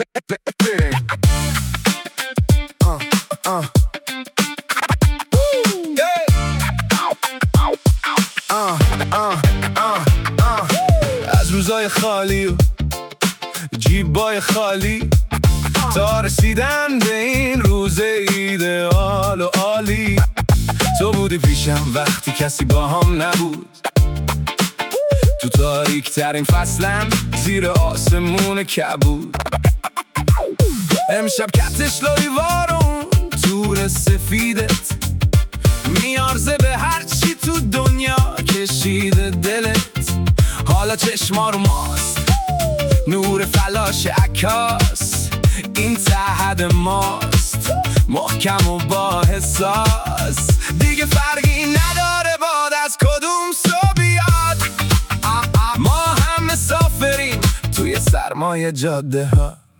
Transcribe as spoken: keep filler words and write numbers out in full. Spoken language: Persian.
از روزای خالی و جیبای خالی تا رسیدن به این روز ایدئال و عالی، تو بودی پیشم وقتی کسی با هم نبود، تو تاریک ترین فصلم زیر آسمون کبود. امشب کتش لایوارون تور سفیدت میارزه به هرچی تو دنیا کشیده دلت. حالا چشما رو ماست نور فلاش عکاس، این تحد ماست محکم و با حساس، دیگه فرقی نداره باد از کدوم سو بیاد، ما هم مسافریم توی سرمایه جاده ها.